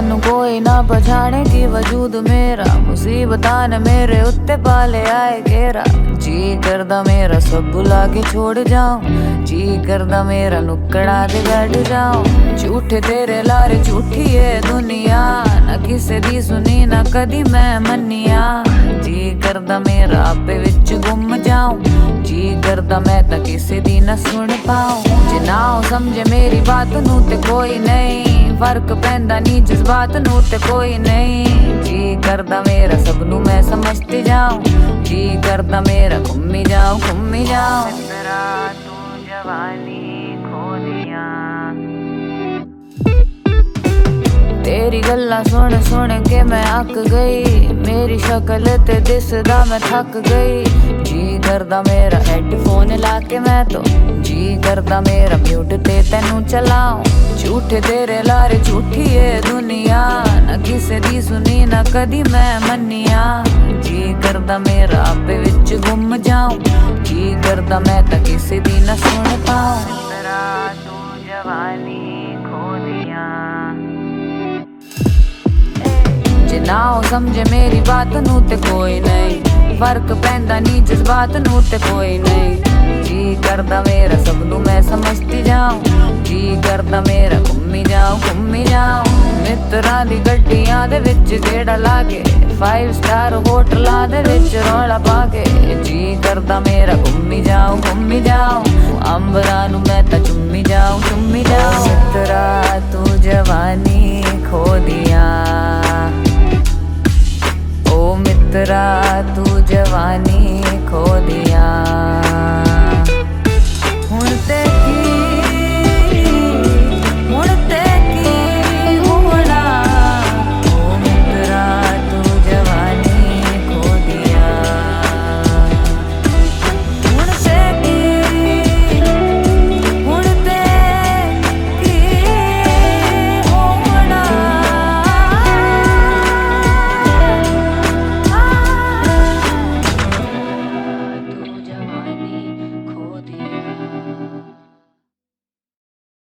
सानू कोई ना पछाणे की वजूद मेरा, मुसीबतां ने मेरे उत्ते पाले आए घेरा। जी करदा मेरा सब भुला के छोड़ जाऊं, जी करदा मेरा नुक्कड़ा दे बैठ जाऊं। झूठे तेरे लारे झूठी है दुनिया, ना किसे दी सुनी ना कदी मैं मन्निया। जी करदा मेरा आपे विच गुम जाऊं, जी करदा मैं तां किसे दी ना सुन पाऊं। जे ना समझे मेरी बात नू ते कोई नहीं, फर्क पैंदा नी जज्बात नू ते कोई नहीं। जी करदा मेरा सबनू मैं समझती जाऊं, जी करदा मेरा घूमी जाऊं घूमी जाऊं। तेरा तू जवानी खो दिया, तेरी गल्लां सुन सुन के मैं अक गई, मेरी शक्ल ते दिसदा मैं थक गई। जी करदा मेरा हेडफोन ला के मैं तो, जी करदा मेरा म्यूट ते तेनू चलाऊं। झूठे तेरे लारे झूठी है दुनिया, ना किसे दी सुनी ना कदी मैं मन्निया। जी करदा मेरा आपे विच गुम जाऊं, जी करदा मैं तां किसे दी ना सुन पाऊं। तेरा तू जवानी खो दिया, जे ना समझे मेरी बात नू ते कोई नहीं, फर्क पैंदा नी जज्बात नू ते कोई नहीं। जी करदा मेरा सबनू मैं समझती जाऊं, जी करदा मेरा घूमी जाऊं घूमी जाऊं। मित्रां दी गड्डियां दे विच गेड़ा लाके, 5 स्टार होटलां दे विच रौला पाके। जी करदा मेरा घूमी जाऊं, अंबरां नू मैं तां चुम्मी जाऊं चुम्मी जाऊं। मित्रा तू जवानी खो दिया।